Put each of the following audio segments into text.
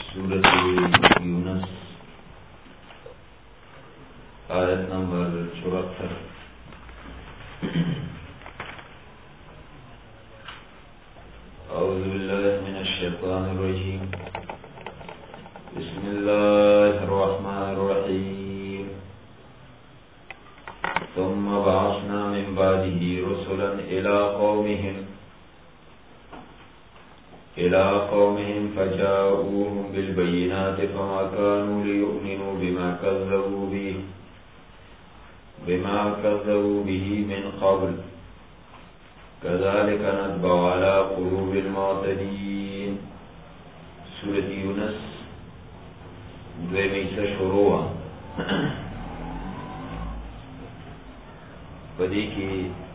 सूरत यूनुस आयत नंबर 74। अऊज़ु बिल्लाहि मिनश शैतानिर रजीम। बिस्मिल्लाहिर रहमानिर रहीम। सुम्मा बअसना मिन बादिही रुसुलन इला कौमिहिम फजाऊहुम बिलबय्यिनाति फमा कानू लियुमिनू बिमा कज़्ज़बू बिही मिन क़ब्ल कज़ालिक नत्बअ अला क़ुलूबिल मुअतदीन। सूरत यूनुस 2 से शुरू हुआ। पदी की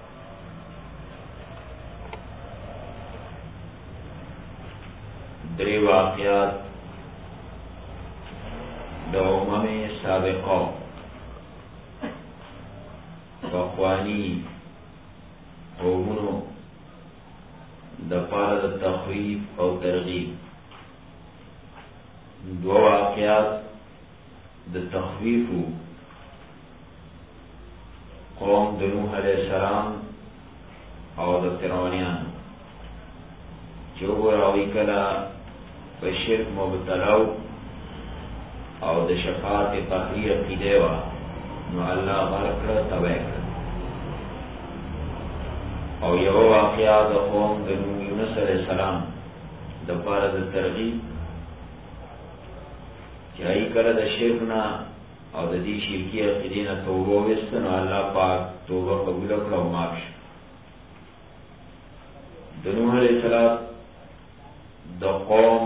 दरे वाक़ियात द उमम साबिक़ा बख्वानी कौमों द पार द तख़वीफ़ और तरग़ीब। 2 वाक़ियात द तख़वीफ़ कौम द नूह अलैहिस्सलाम और द फ़िरौनियान जो रावी कला बशिर्क मुबतलाउ और द शफ़ाअत तहरीर अक़ीदेवा नो अल्लाह गरक़ तबाह कर। और यह वाक़या द कौम द नूह यूनुस अलैहिस्सलाम द पार द तरग़ीब चाही कर द शिरकना और द दी शिरकी अक़ीदे न तौबा वस्तन अल्लाह पाक तौबा कबूल कर और माफ़ द नूह अलैहिस्सलाम द कौम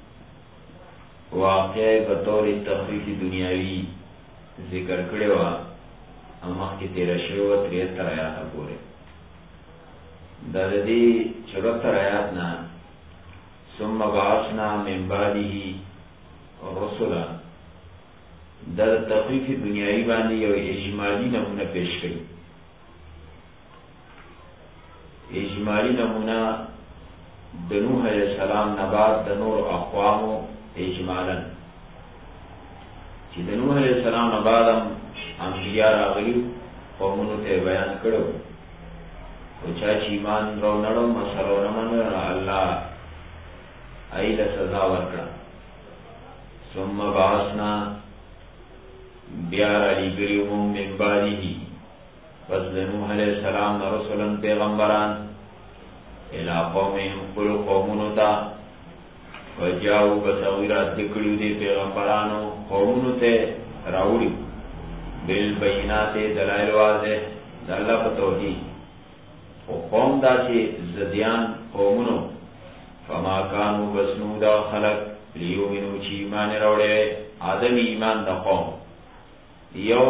वाक़या बतौर तख़वीफ़ दुनियावी जिक्र करे वा अमख की 1373 आयात पूरे ददी 74 आयात ना सुम्मा बअसना मिन बादिही रुसुला दर तख़वीफ़ दुनियावी बांधी और इजमाली नमूना पेश करी। इजमाली नमूना द नूह अलैहिस्सलाम नबाद द नूर अक़वामो इजमालन ची द नूह अलैहिस्सलाम नबाद अंबिया रागली कौमों ते बयान करो चाची ईमान रो नड़ो मसलो नमन अल्लाह आई ला सजा वर्कड़ा। सुम्मा बअसना ब्यार अली गरीमुम मिन बादिही बस द नूह अलैहिस्सलाम रसूलन पैगंबरान इला कौमिहिम कुल कौमों ता फजाऊ बसगीरा दिकड़ी दे पैगंबरानो कौमों ते राउड़ी बिलबय्यिनाति दलाइल वाज़ेह अल्लाह पर तौहीद और कौम दासी ज़दियान कौमों फमा कानू बसनूदा खलक लियुमिनू ची ईमान राउड़े आदमी ईमान दा कौम यो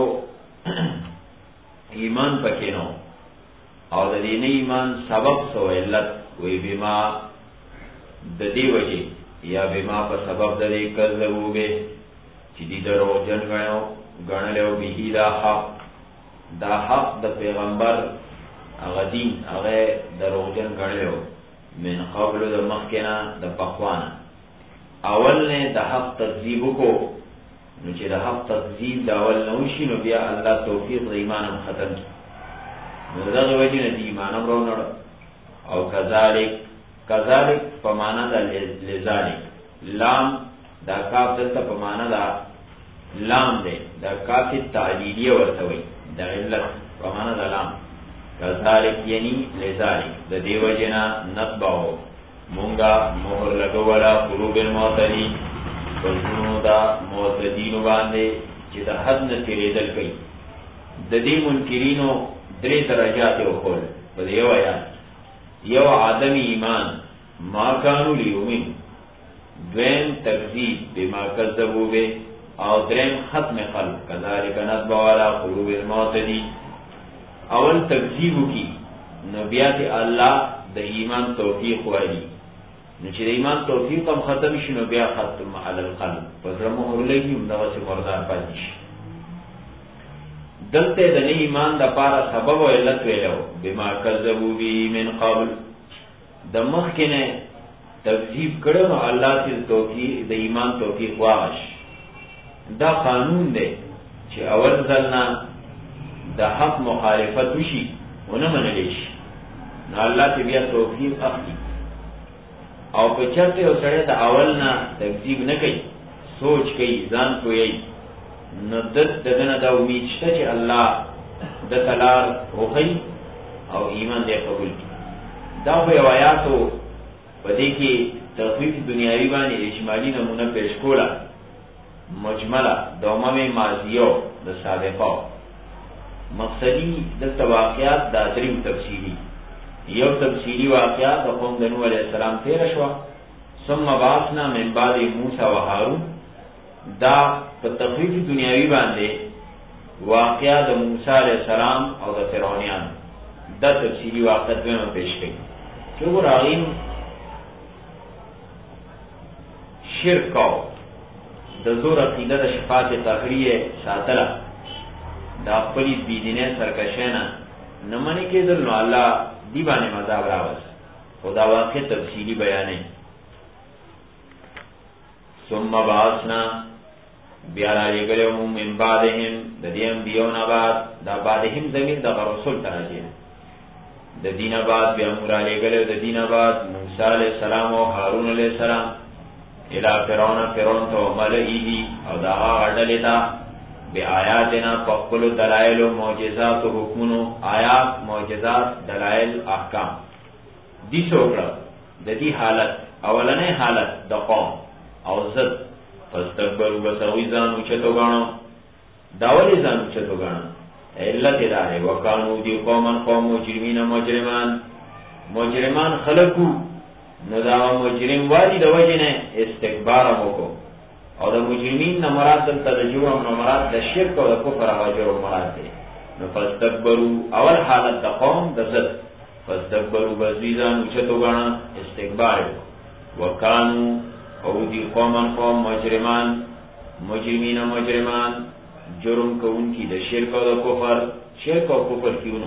ईमान पकेनो और दीन ईमान सबब सो इल्लत वे बिमा ददी वजह या बिमा पर सबब ददे कज़्ज़बू बे चिदी दरो जन गणलो बिही दा हक द पैगंबर अगदीन अगे दरो जन गणलो मिन क़ब्ल द मखना द पखवाना अवल ने द हक तकज़ीब को नुचे द हक तकज़ीब द अवल नौशी नो बिया अल्लाह तौफीक द ईमान खत्म मुदग वजह ने ईमान रोनड़ और कज़ालिक पमाना दा लिज़ालिक लाम दा काफ दलता पमाना दा लाम दे दा काफी तालीलिया वर्तवई दा इल्लत पमाना दा लाम कज़ालिक यानी लिज़ालिक द देवजना नत्बअ मुंगा मोहर लगवला क़ुलूबिल मुअतदीन बल्कुनो दा मुअतदीन बांधे चिता हद न तिरेदल कई ददी मुनकिरीनो 3 दरजात खोल बदे यो आदमी ईमान मा कानू लियुमिन द्वैम तकज़ीब बिमा कज़्ज़बू बे और द्रैम खत्म क़ल्ब कज़ालिक नत्बअ अला क़ुलूबिल मुअतदीन अवल तकज़ीब की नबियात अल्लाह द ईमान तौफीक वाली नुचे ईमान तौफीक हम खत्म शिनो बिया खत्म अलल क़ल्ब पजरमो होलगी उमदा से मर्दार पाजिश दलते द ईमान द पारा सबब व इल्लत वेलो बिमा कज़्ज़बू बी मिन क़ब्ल द मखने تکذیب کړو نو الله دې توفیق د ایمان توفیق واش. دا قانون دی چې اول ځلنا د حق مخالفت وشي ونه منل شي نو الله دې بیا توفیق اخلي. او په چرته یو سره د اول نه تکذیب نه کوي، سوچ کوي، ځان کوي، نو دغه دا امید شته چې الله د تلار وخی او ایمان دې قبول کړي. دا په روایتو په دې کې تخفیف دنیاوی باندې اجمالی نمونه پیش کوله، مجمله د امم ماضیو د سابقو مقصدی د واقعات د دریم تفصیلی. یو تفصیلی واقعات د قوم د نوح علیہ السلام تیر شو، ثم بعثنا من بعد موسی و هارون. دا په تخفیف دنیاوی باندې واقعات د موسی علیہ السلام او د فرعونیان دا تفصیلی واقعات به پیش کړي. چې ګورئ شرک او د زور عقیده د شفاعت تخریه ساتله دا خپلې بيدینه سرکشانه نه منې کېدل نو الله دی باندې مذاب راوست. خدا واقع تفصیلی بیانې. ثم بعثنا بیا لګلو من بعدهم د دې انبیون بعد دا بعدهم زمين د رسول تراجه د دینه بعد بیا مور لګلو د دینه بعد موسی علیہ السلام او هارون علیہ السلام الى فرعون تو ملئه او دا غړلې دا بی آیاتنا فقل دلائل و معجزات و حکمونو آیات معجزات دلائل احکام دی سوکڑا دا دی حالت اولنے حالت دا قوم او زد فاستکبرو بسوی زانو چتو گانو داولی زانو چتو گانو علت دارے وکانو دی قومن قوم مجرمین مجرمان خلقو نو دا مجرم والی دا وجن استکبارمو کو او دا مجرمین نا مراد دلتا دا جرم نا مراد دا شرک او دا کفر او جرم مراد دے. نو فاستکبرو اول حالت دا قوم دا زد فاستکبرو بزویزان اچتو گانا استکبارو وکانو او دی قومن قوم مجرمان جرم کون کی دا شرک او دا کفر شرک او کفر کیونو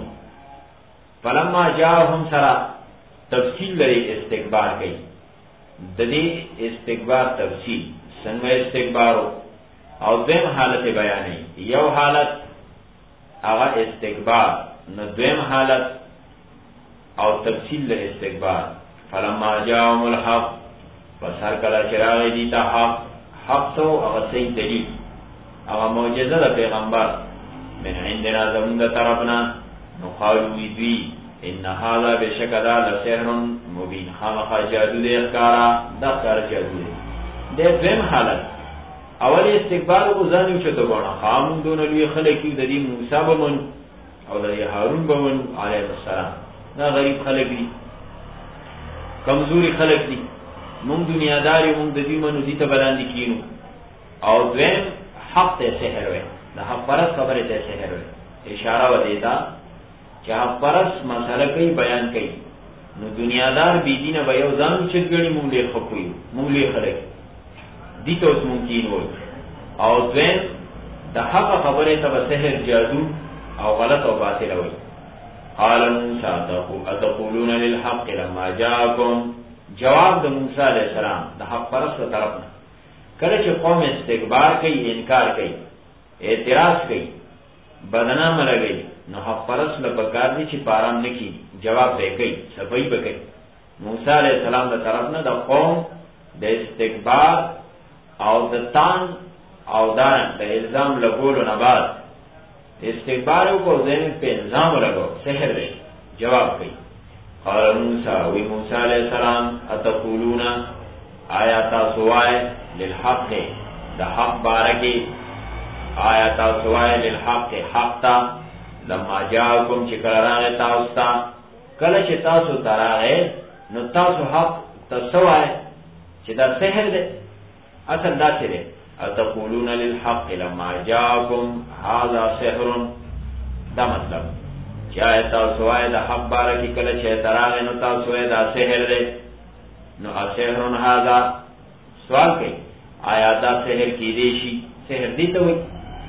فلما جاهم سرا تفصیل لري استکبار کوي. د دې استکبار تفصیل څنګه استکبارو او دیم حالت بیانې. یو حالت هغه استکبار، نو دیم حالت او تفصیل له استکبار. فلما جاءهم الحق فسر کله چراغ دي ته حق سو هغه صحیح دلیل هغه معجزه د پیغمبر من عندنا زمونږ طرفنا نو قالو دوی ان هذا بشکدا لسحر مبین خامخا جادو دے اخکارا دا اخکار جادو دے دویم حالت اولی استقبال کو زانیو چتو گونا خامون دون لوی خلقیو دا دی موسیٰ بمن او دا دی حارون بمن علیہ السلام. دا غریب خلق دی، کمزوری خلق دی، مونگ دنیا داری مونگ دا دی منو دیتا بلاندی کینو. او دویم حق تے سحر وے، دا حق پرس خبر تے سحر وے. اشارہ و دیتا چې حق پرس مسله کوي بیان کوي نو دنیادار بی دینه به یو ځان چې ګڼي مونږ له خپوي مونږ له خلک دي ته اوس ممکن وي. او ځین د حق خبره ته به سحر جادو او غلط او باطل وي. قال موسی اتقولون للحق لما جاءكم. جواب د موسی علیہ السلام د حق پرس طرف نه کله چې قوم استکبار کوي، انکار کوي، اعتراض کوي، بدنامه لګي نو حق پرس لپکار دي چې پارام نکی جواب دی کوي، صفائی بکي. موسی علیہ السلام د طرف نه د قوم د استکبار او د تان او د الزام لګولو نه بعد استکبار کو ذهن په الزام لګو سحر دی جواب کوي. قال موسی علیہ السلام اتقولون آیات سوائے للحق د حق بارکی آیات سوائے للحق حق تا لما جاءکم چې کله راغی تاسو ته کله چې تاسو ته راغی نو تاسو حق تسوای چې دا سحر دی. اصل دا څه دی؟ اتقولون للحق لما جاءکم هذا سحر. دا مطلب چې آیات سوائے د حق بارکی کله چې ته راغی نو تاسو دا سحر دی. نو سحر هذا سوال کوي آیا دا سحر کی دی شي؟ سحر دی ته وایي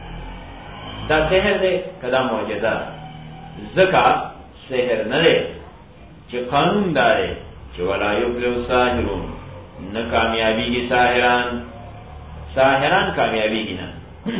دا سحر دے کدا معجزہ زکا سحر نہ دے چې قانون دارے چې ولا یبلو ساحرون نہ کامیابی کی ساحران کامیابی کی نہ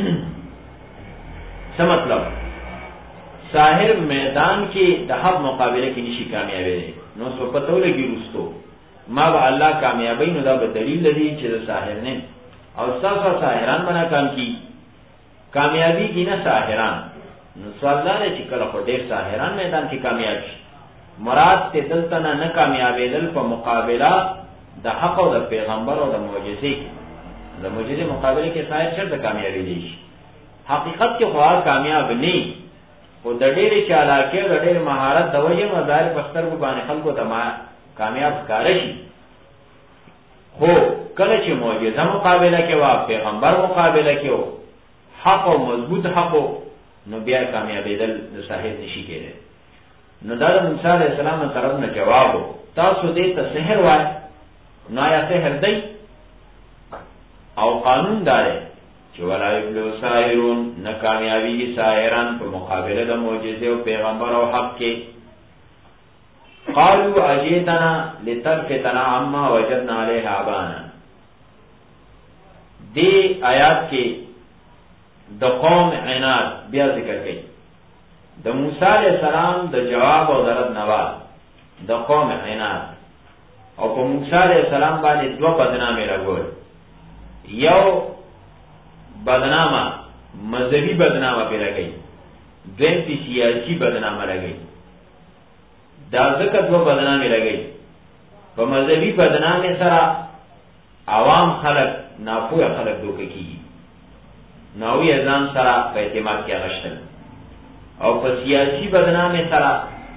څه مطلب ساحر میدان کې د حق مقابله کې نشي کامیابی دی نو څه پته ولګي رستو ما به الله کامیابی نو دا به دلیل دی چې د ساحر نه او صافه ساحران بنا کام کی کامیابی کی نه ساحران نو سوال دا چې کله خو ډېر ساحران میدان کې کامیاب شي مراد ته دلته نه کامیابی دل په مقابله د حق او د پیغمبر او د معجزې د معجزې مقابله کې ساحر شرط کامیابی دی حقیقت کې خو کامیاب نه او د ډېرې چالاکۍ او د ډېر مهارت د وجې مظاهر په سترګو باندې خلکو ته کامیاب ښکاره شي خو کله چې معجزه مقابله کې وا پیغمبر مقابله کې و حق او مضبوط حق نو بیا کامیابېدل د ساحر نشي کېدی نو دا د موسی علیه السلام طرف نه جواب تاسو دې ته سحر وای نو آیا سحر دی او قانون دار چې ولا یبلو ساحرون نه کامیابی ساحران په مقابله د معجزې او پیغمبر او حق کې قالوا اجئتنا لتلفتنا عما وجدنا عليه آباءنا دی آیات کې د قوم عناد بیا ذکر کړي د موسی علیہ السلام د جواب او رد نواز د قوم عناد او په موسی علیہ السلام باندې دوه بدنامي راغول یو بدنامه مذهبي بدنامه پیدا کړي دویم په سیاسي بدنامه راغی دا ځکه دوه بدنامي راغی په مذهبي بدنامه سره عوام خلق ناپوه خلق دوکه کیږي ناوی ازان سره په اعتماد کې اغشتل او په سیاسي بدنامه سره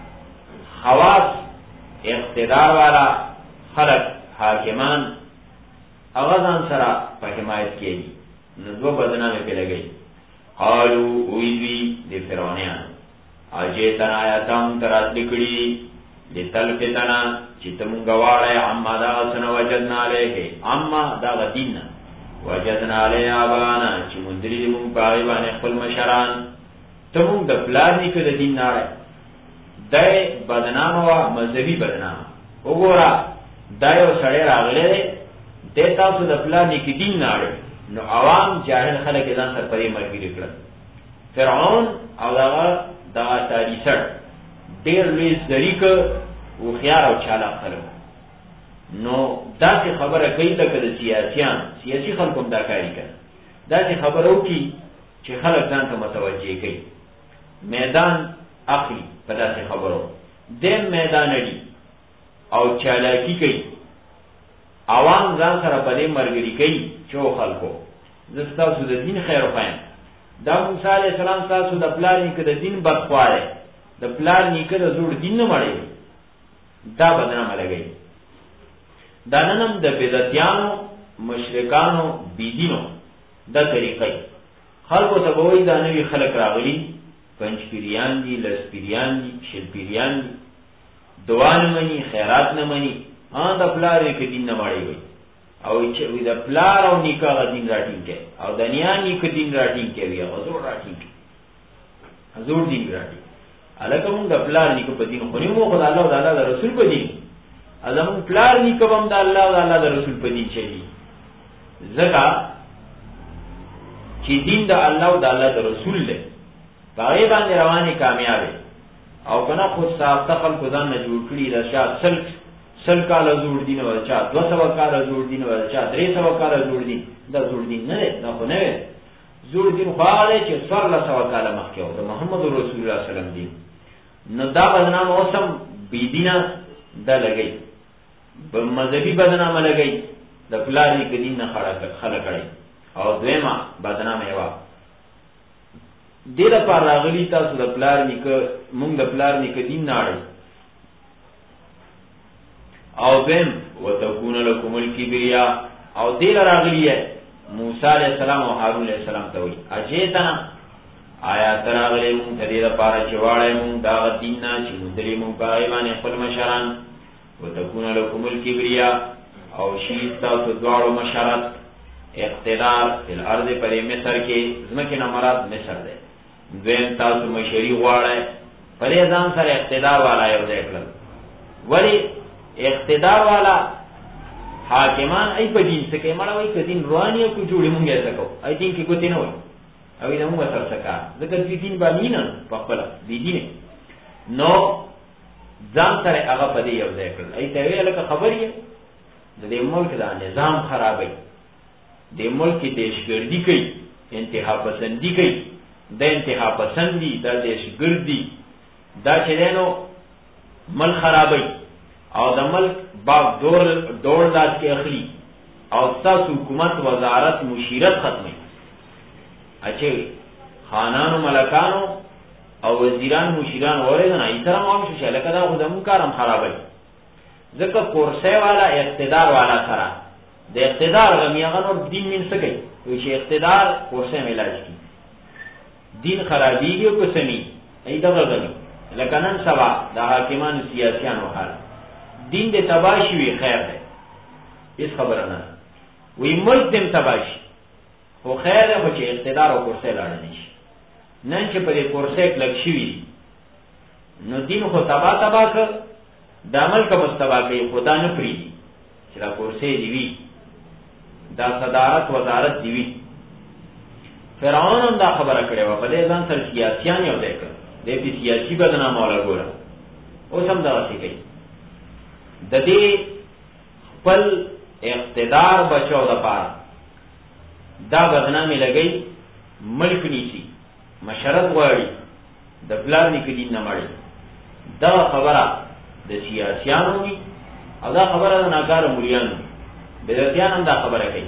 خواص اقتدار والا خلق حاکمان اغازان سره په حمایت کېږي نو دوه بدنامه په لګي قالو وی د فرعونیان اجیتنا آیاتم ترات لکړي لتلفتنا چې تم غواړی اما دا سن وجدنا علیه اما دا دین وجدنا علیه آبانا چې مندری مون پای باندې خپل مشران تم د پلان نیکه د دین نه دای بدنامه وا مذهبي بدنامه وګوره دا یو سړی راغلی د تاسو د پلان نیکه دین نه نو عوام جاهل خلک ځان سره پرې مرګري کړل فرعون او دا تاریخ ډېر لوی ذریک او خيار او چالاک خلک نو دا چې خبره کوي لکه د سیاسي خلکو دا کاری کوي دا چې خبره وکي چې خلک ځان ته متوجه کوي میدان اخلي په داسې خبرو د میدان لري او چالاکی کوي عوام ځان سره په دې مرګري کوي چې خلکو زستاسو د دین خیر وخایم دا موسی علیہ السلام تاسو د پلان کې د دین بدخواره د پلان کې د زوړ دین نه مړی دا بدنامه لګي دا نن د بدعتیانو مشرکانو بيدینو دا طریقې خلکو ته وایي دا نوی خلک راغلي پنځ پیریان دي لس پیریان دي شل پیریان دي دوان مني خیرات نه مني دا پلان کې دین نه مړی وي او چې وی د پلار او نکاح دین راټینګ کې او د نیا نیک دین راټینګ کې وی حضور راټینګ حضور دین راټینګ الکه موږ د پلار نیک په دین خو نه مو خدای الله او الله د رسول په دین ازم پلار نیک هم د الله او الله د رسول په دین چي زکه چې دین د الله او د الله د رسول له پای باندې رواني کامیاب او کنه خود صاحب تخل کو ځان نه جوړ کړی د شاه سل کاله جوړ دین ورچا 200 کاله جوړ دین ورچا 300 کاله جوړ دین دا جوړ دین نه نه خو نه جوړ دین خو هغه چې 1400 کاله مخکې و د محمد رسول الله صلی الله علیه وسلم دین نو دا بدنامه اوسم بيدینه دا لګي په مذهبي بدنامه لګي د پلاری کې دین نه خلک کړي او دویمه بدنامه یوا ډیر پر راغلی تاسو د پلار نیکه مونږ د پلار نیکه دین نه اړ او بهم وتكون لكم الكبرياء او دل راغلیه موسی علیہ السلام او هارون علیہ السلام ته وی اجیتنا آیا تراغلی مون ته دې لپاره چې واړې مون دا دین نه چې مدري مون پای باندې خپل مشران وتكون لكم الكبرياء او شی تاسو دواړو مشرات اقتدار فی الارض پر مصر کې زمکه نه مراد مصر ده دویم تاسو مشری واړې پرې ځان سره اقتدار والا یو ځای کړل ولی اقتدار والا حاکمان ای په دین څه کې مړه وای ک دین رواني کو جوړې مونږه سکو ای دین کې ګوتې نه وای او دا موږ سره څه کار ځکه دې دین باندې نه په خپل دې دین نو ځان سره هغه په دې یو ځای کړل ای ته ویل که خبرې د دې ملک دا نظام خرابای د ملک دیشګردي کوي انتها پسندي کوي د انتها پسندي د دیشګردي دا چې نو ملک خرابای او د ملک باغ دور داس کې اخلي او تاسو حکومت وزارت مشیرت ختمي اچھے خانانو ملکانو او وزیران مشیران اوریدنه ایترا مو شو لکه دا خدامو کارم خرابای ځکه کورسه والا اقتدار والا سره د اقتدار غمیغه نور دین من سکی وی چې اقتدار کورسه ملاج کی دین خرابیږي کو سمي ای دغه غني لکه نن سبا د حاکمانو سیاسيانو حال دین د تباشي وی خیر ده هیڅ خبره نه وی ملک دم تباشي خو خیر ده چې اقتدار او کورسه لاړ نشي نن چې په دې کورسه کلک شي نو دین خو تبا ک د عمل کا مستبا کوي خدا نه پری چې دا کورسه دی وی دا صدارت وزارت دی وی فرعون هم دا خبره کړې و په دې ځان سره سیاسيان یو دی کړ دې په سیاسي بدنامه ولا ګوره او سم دا څه کوي د دې خپل اقتدار بچو د پاره دا بدنامي لګي ملک نیسی مشرت غواړي د بلار نکدین نه مړي دا خبره د سیاسيانو دي او دا خبره د ناکار مليانو بدعتيان هم دا خبره کوي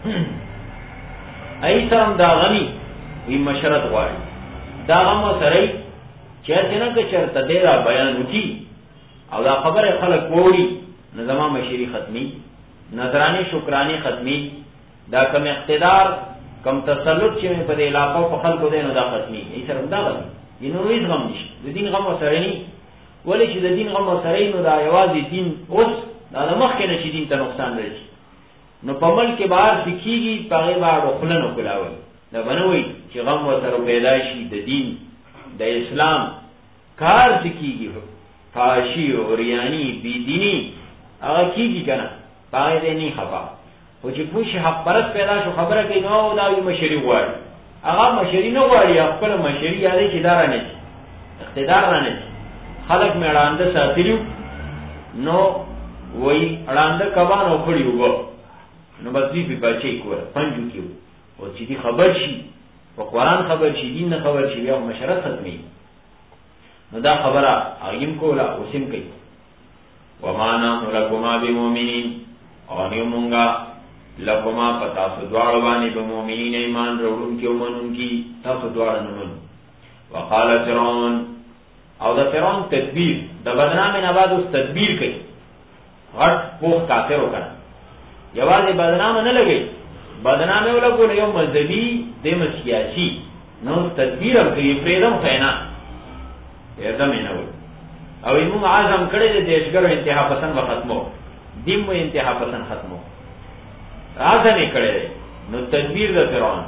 ایسرم دا غني وی مشرت غواړي دا هم سره چې څنګه چرته دی را بیان وکي او دا خبره خلک ووري نظام مشری ختمي نظرانی شکرانی ختمي دا کم اقتدار کم تسلط چې په دې علاقو په خلکو دینو دا ختمي ایسرم دا غني ینو هیڅ غم نشي د دین غم سره نه ولی چې د دین غم سره نو دا یوازې دین اوس دا مخکې نشي دین ته نقصان رسي نو په ملک بهر فکیږي پغه باندې خلنو کولاوي دا بنوي چې غم وسره پیدا شي د دین د اسلام کار فکیږي فاشي او ریانی بی دینی هغه کیږي کنه پای دې نه خپا او چې پوښ حق پرست پیدا شو خبره کوي نو دا یو مشری غواړي هغه مشری نه غواړي خپل مشری یادې چې دار نه اقتدار نه خلق مې اړانده ساتلیو نو وای اړانده کبان او خړیو وو نو بس دې په بچي کوه پنځو کیو او چې دې خبر شي او قرآن خبر شي دین نه خبر شي بیا مشرت ختمي نو دا خبره ایم کولا اوسم کوي ومانا لکما بمؤمنین او نیمونگا لکما پتا سدوار بانی بمؤمنین ایمان روڑون کی ومنون کی تا سدوار نمون وقال فرعون او دا فرعون تدبیر دا بدنام نباد اس تدبیر کئی غٹ پوخ کافر ہو کنا یوازی بدنام نه لگئی بدنام او لگو یو مذہبی دیم سیاسی نو تدبیر هم کئی پریدم خینا ایردم اینوی او ایمون عازم کڑی دی دیشگرو انتہا پسند و ختمو دیمو انتہا پسند ختمو عازمی کڑی دی نو تدبیر دا فرعون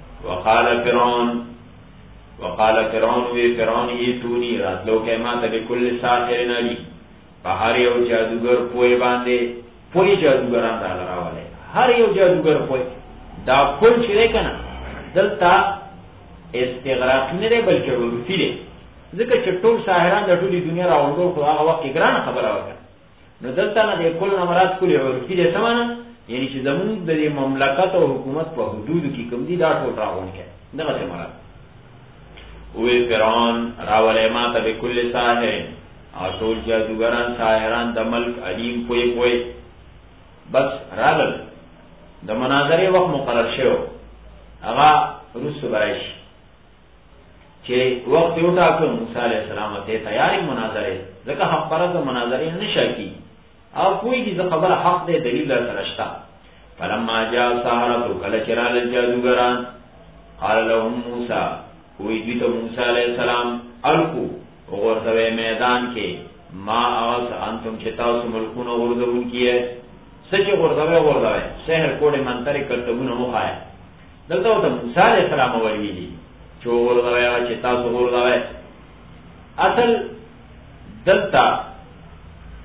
وقال فرعون وی فرعون ایتونی راتلو که ما تا بکل ساحرین علی پہر یو جادوگر پوئی باندے پوئی جادوگران دا لراوالے ہر یو جادوگر پوئی دا پل چرے کنا دلتا استغراق نرے بلکہ روفی دے ځکه چې ټول ساحران د ټولې دنیا راوړل خو هغه وخت ګرانه خبره وکړه نو دلته نه د کل نمرات کولې عرفي دي سمانه یعنی چې زمون د مملکت او حکومت په حدود کې کوم دي دا ټول راغون کې دغه څه مراد وې فرعون راولې ما ته بكل ساحر او ټول جادوګران ساحران د ملک علیم پوي بس راغل د مناظره وخت مقرر شو هغه روس برایش چې وخت یو ټاکو موسی علیہ السلام ته تیاری مناظره ځکه حق پرځ مناظره نشه کی او کوئی کی خبره حق دې دلیل درشتا فلما جاء السحرة کله چرال جادوګران قال لهم موسی وی دې موسی علیہ السلام الکو ورته میدان کې ما اغس انتم چې تاسو ملکونه ورغون کیه سچ ورته شهر کوډه منتري کټونه موخایا دلته ته موسی علیہ السلام ویلي چور دوایا چې تاسو ور دوایا اصل دلتا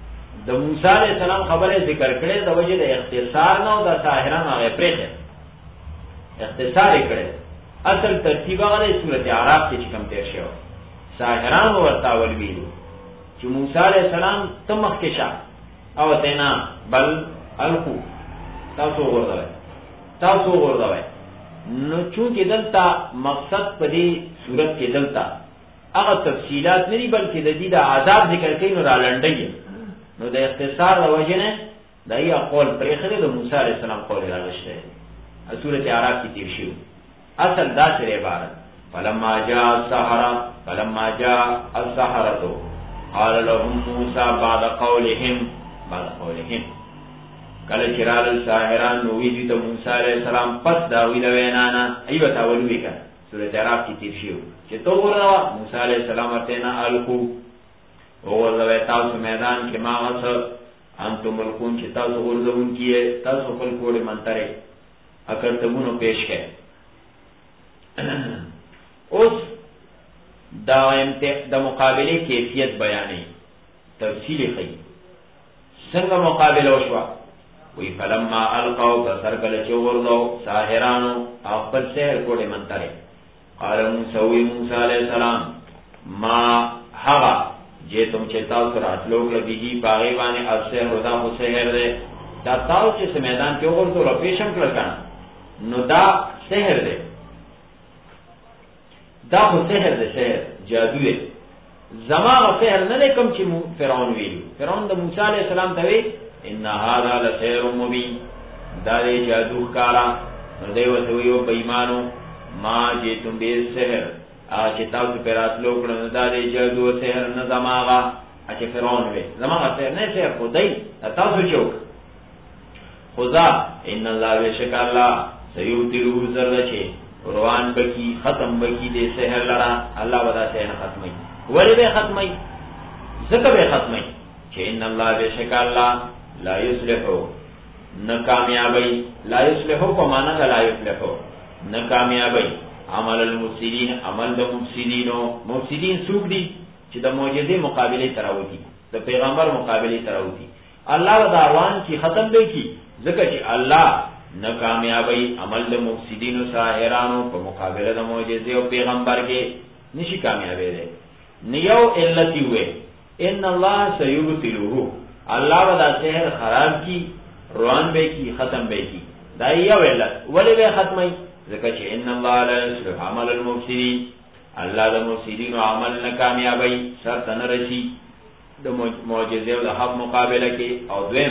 د موسی علیہ السلام خبره ذکر کړي د وجه د اختصار نه او د ساحرانو هغه پرېږه اختصار کړي. اصل ترتیب هغه د سورته اعراف کې کوم تیر شو. ساحرانو ورته ولویلو چې موسی علیہ السلام تمخ کې شه او تینا بل الکو تاسو ورغوي نو چونکې دلته مقصد په دې صورت کې دلته هغه تفصیلات نه دي بلکې د دې د عذاب ذکر کوي نو را لنډي نو د اختصار د وجه نه د یو قول پرې خره د موسی علیہ السلام قول راغشته سورته اعراف کې تیر شو. اصل دا سره عبارت فلما جاء السحرة قال لهم موسى بعد قولهم کله چې رال ساحران نو وی دي ته موسی علیہ السلام پس دا وی دا وینا نه ایو تا ولوي کا سورۃ اعراف کې تیر شو چې تو ورا موسی علیہ السلام ورته نه الکو او ولوي تاسو میدان کې ما وس انتم ملکون چې تاسو ورزون کیه تاسو خپل کوړه منتره اگر تمونو پیش کړي. اوس دا د مقابله کیفیت بیانې تفصیل خي څنګه مقابله وشوه. وی فلما القوا بسرکل چوردو ساحرانو خپل سحر کوړه منتره قال موسی علیہ السلام ما هغه چې تم چې تاسو راتلو کړه به باغی باندې السحر دا خو سحر دی دا تاسو چې میدان کې ورته را پیشم کړل نو دا سحر دی دا خو سحر دی سحر جادو دی زماغه سحر نه کوم چې فرعون ویلو. فرعون د موسی علیہ السلام ته وی ان هذا لسحر مبين دا دې جادو کارا نو دی وته ویو بېمانو ما جئتم بالسحر چې تاسو پیراتلو کړه دا دې جادو سحر نه زماغه چې فرعون وی زماغه سحر نه سحر خدای تاسو چوک خدا ان الله بشک الله سيوتیرو زرچه روان بکی ختم بکی دې سحر لرا الله ودا سحر ختمي ولی به ختمي زکه به ختمي چې ان الله بشک الله لا یصلحو ناکامیابی لا یصلحو په معنا د لا یصلحو ناکامیابی عمل المفسدين عمل د مفسدين سوق دي چې د معجزې مقابله تراوتی د پیغمبر مقابله تراوتی الله د اروان کی ختم دی کی ځکه چې الله ناکامیابی عمل د مفسدين او ساحرانو په مقابله د معجزې او پیغمبر کې نشي کامیابی دی. نیو علتی ہوئے ان اللہ سیبطلہ اللہ ودا سحر خراب کی روان بے کی ختم بے کی دا یو علت ولی بے ختمی ذکر چه ان اللہ لا یصلح عمل المفسدین اللہ دا مفسدین و عمل نکامیابی سر تنرسی دا معجزے و دا حق مقابلہ کی. او دویم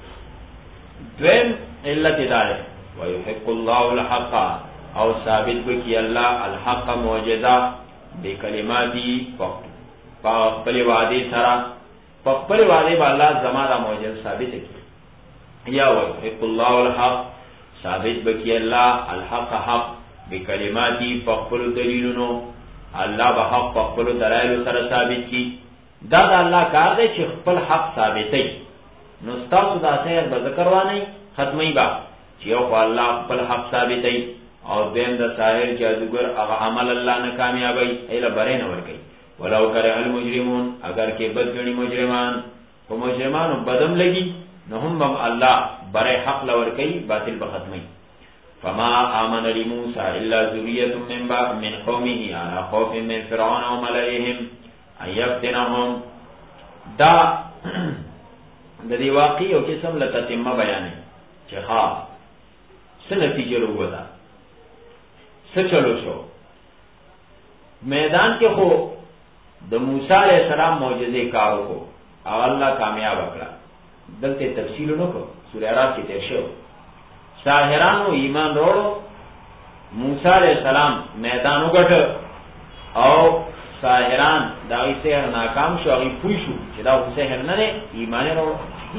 علت دارے ویحق اللہ الحق او ثابت بکی اللہ الحق معجزہ بے کلماتی پخپل وعدے سرا پخپل وعدے با اللہ زمانہ معجز ثابت کی یا وحق اللہ الحق ثابت بکی اللہ الحق حق بے کلماتی پخپل دلیلنو اللہ بحق پخپل دلائل سر ثابت کی دا اللہ کار دے چھ خپل حق ثابتی نستاسو دا سیر بذکروانی ختمی با چیو خو اللہ خپل حق ثابتی اور دیم دا ساحر جادوگر اغا عمل اللہ نکامیابی ایلا برے نور گئی. ولو کرہ المجرمون اگر کے بدگنی مجرمان تو مجرمان بدم لگی نهم بم اللہ برے حق لور گئی باطل بختمی. فما آمن لموسی الا ذریۃ من قومه على خوف من فرعون وملئهم ان یفتنهم. دا د دې واقع او قسم لتتمه بیانې چې ها سنتیجه وروده سچلو شو میدان کې خو د موسی علیہ السلام معجزې کارو کو او الله کامیاب کړه. دلته تفصیل نو کو سورہ اعراف کې تیر شو ساحرانو ایمان وروړو موسی علیہ السلام میدان وګټ او ساحران دا یې سحر ناکام شو هغه پوه شو چې دا سحر نه دی ایمان وروړو.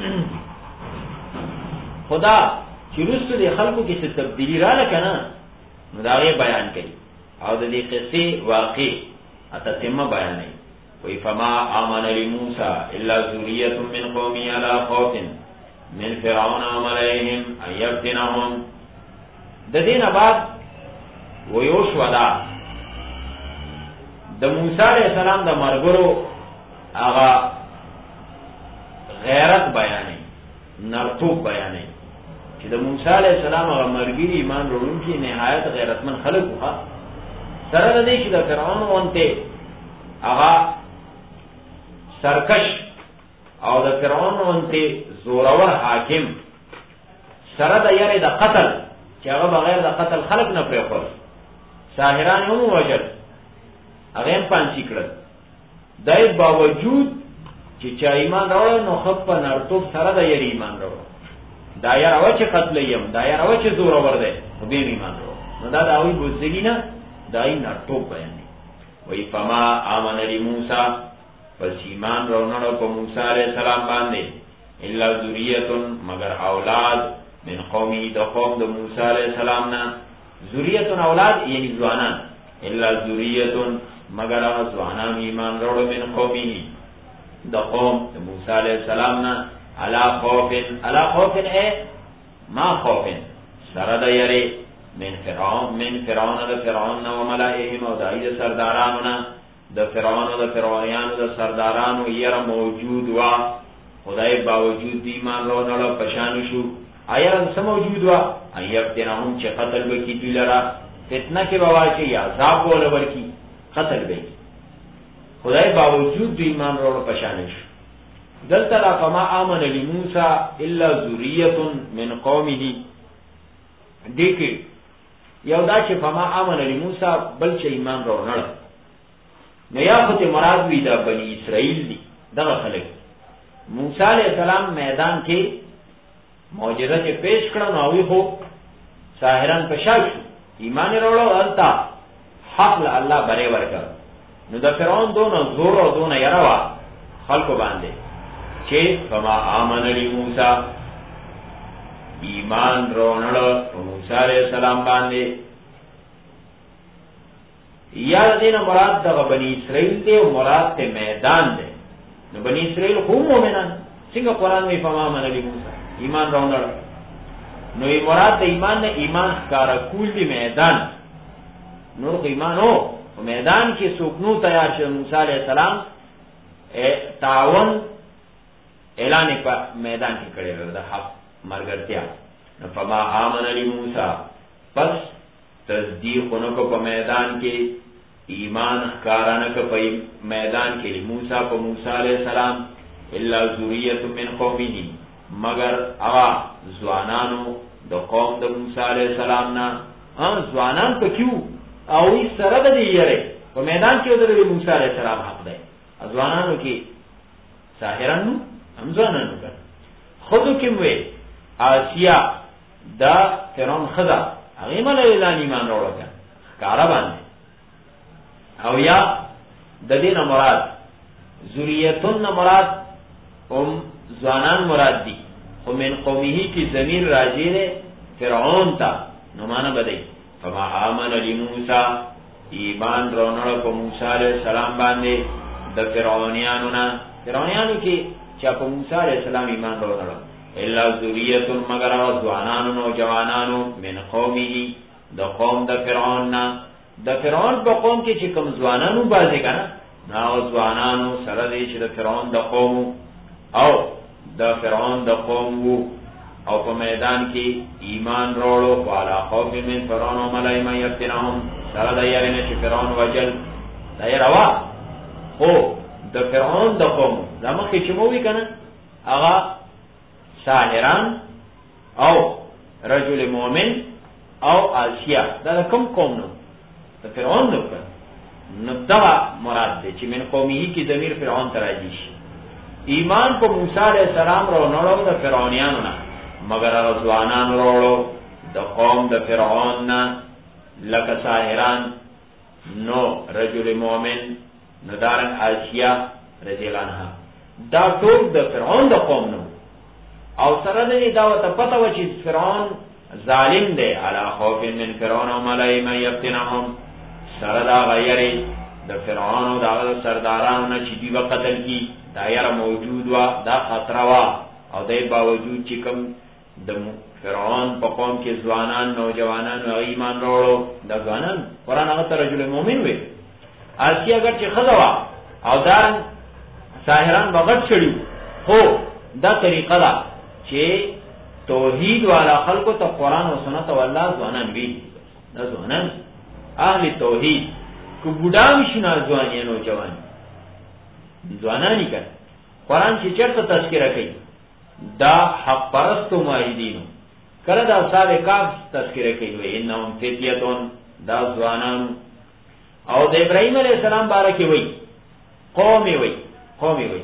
خدا چې رسول خلقو کې څه تبدیلی را لکنه نو دا غي بیان کړي او د دې قصې واقع اتتمه بیانې. وی فما آمن لموسی الا ذریۃ من قومه علی خوف من فرعون وملئهم ان یفتنهم. د دې نه بعد ویوش ودا د موسی علیہ السلام د مرګرو هغه غیرت بیانې، نرتوب بیانې چې د موسی علیه السلام هغه مرګري ایمان وروړونکي نهایت غیرتمن خلک وو، سره د دې چې د فرعون غونته هغه سرکش او د فرعون غونته زورور حاکم سره د یاره د قتل چې هغه بغیر د قتل خلق نه پرېښول، ساحران هم وژل، هغه هم پانسی کړل. دای باوجود چې چا ایمان راوړ نو خپ په نرتوب سره د یاره ایمان راوړ، دا یاره و چې قتل یم، دا یاره و چې زورور دی، خو به ایمان راوړ. نو دا د هغوی بزدلي نه، دای نرتوب بیانوي. وایي فما آمن لموسی، پس ایمان راوړل په موسی علیه السلام باندې الا ذریه، مگر اولاد من قومی د قوم د موسی علیہ السلام نا، ذریتون اولاد یعنی ځوانان، الا ذریتون مگر ځوانان ایمان وروړو من قومی د قوم د موسی علیہ السلام نا، علا خوف اے ما خوف سره د یری من فرعون د فرعون و ملائهم او دای سردارانو نا، د فرعون او د فرعونانو د سردارانو یره موجود وا، خدای باوجود ایمان وروړو پشان شو. آیا سم موجود وا ایفتنهم چې قتل وکي دوی لرا، فتنه کې بواچي یا عذاب ولا ورکی، قتل وکي. خدای باوجود دوی ایمان وروړو پشان شو. دلته لا فما آمن لموسی الا ذریه من قومه، دې کې یو دا چې فما آمن لموسی بل چې ایمان وروړل، نو یا خو ته مراد وی دا بنی اسرائیل دي، دغه خلک. موسی علیہ السلام میدان کې معجزه چې پیش کړه نو وی خو ساحران پشا شو، ایمان وروړو، التا حق له الله بره ورکړ. نو د فرعون دونه زور او دونه یراوا خلکو باندې چې فما آمن لموسی، ایمان وروړل موسی علیہ السلام باندې. یا دینه مراد د بنی اسرائیل دی او مراد ته میدان دی. نو بنی اسرائیل خو مؤمنان، څنګه قرآن می فما آمن لموسی ایمان راوړل، نو ای مراد د ایمان نه ایمان ښکارا کول دی میدان. نور خو ایمان هو میدان کې سوکنو تیار شو. موسی علیہ السلام تعاون اعلان په میدان کې کړی و د حق مرګرتیا. نو فما آمن لموسی، پس تصدیق نکو په میدان کې، ایمان ښکارا نکو په میدان کې موسی په موسی علیہ السلام الا ذریه من قومه، مگر اوا ځوانانو د قوم د موسی علیہ السلام نا. ځوانان په کیو او ای سره د یری په میدان کې ودرې موسی علیہ السلام حق دی. ځوانانو کې ساحرانو هم ځوانانو کړ. خودو کې وې آسیا دا فرعون خدا هغه مل اعلان ایمان وروړه کارا باندې. او یا د دې نه مراد ذریتون مراد ځوانان مراد دي، خو من قومه کی ضمیر راجع ہے فرعون تا، نو معنا بدای فما آمن لموسی، ایمان رونړ په موسی علیہ السلام باندې د فرعونانو نه، فرعونانو کې چې په موسی علیہ السلام ایمان رونړ الا ذریه مگر ځوانانو نو جوانانو من قومه د قوم د فرعون نه. د فرعون په قوم کې چې کوم ځوانانو بازي کنه، نو ځوانانو سره دې چې د فرعون د قوم او د فرعون د قوم وو، او په میدان کې ایمان وروړو. والا خوف من فرعون و ملائمه یفتنهم، سره د یاره نه چې فرعون وجل دا یې روا. خو د فرعون د قوم دا مخکې چې مو وی کنه هغه ساحران او رجل مؤمن او آسیا، دا کوم قوم نو د فرعون نو کړ. نو دا مراد دی چې من قومه کی ضمیر فرعون تراجی شي. ایمان په موسی علیہ السلام رو نړو د فرعونانو نه، مگر ځوانان وروړو د قوم د فرعون نه، لکه ساحران نو رجل مؤمن نو دارن آسیا رضی الله عنها، دا ټول د فرعون د قوم نو. او سره دې دا وته پته و چې فرعون ظالم دی. علی خوف من فرعون و ملائمه یفتنهم، سره دا غیری د فرعون او د سردارانو نه چې دی وقتل کی دایره موجود وا، دا خطر وا. او دای باوجود چې کوم د فرعون په قوم کې ځوانان نوجوانان او ایمان وروړو، د ځوانان قرآن هغه ته رجل مؤمن وي. آسیا اگر چې خزوا او دارن ساحران بغت شړي، خو دا طریقه ده چې توحید والا خلقو ته قرآن او سنت او الله ځوانان وی دا ځوانان اهل توحید کو بوډا مشنا ځواني نو جوان ځوانانی کړه قرآن چې چرته تذکرہ کوي دا حق پرستو موحدینو کله دا اصحاب کهف تذکرہ کوي وای انهم فتیتون دا ځوانان او د ابراهیم علیه السلام باره کې وای قومي وای